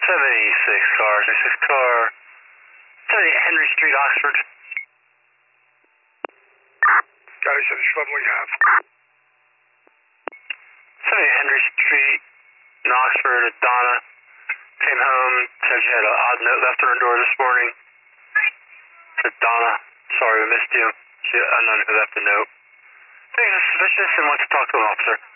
76 car, 76 car, 78 Henry Street, Oxford. Got it, 77, what do you have? 78 Henry Street in Oxford, Donna came home, said she had an odd note left on her door this morning. Said, Donna, sorry we missed you. She unknown who left the note. Things are suspicious and wants to talk to an officer.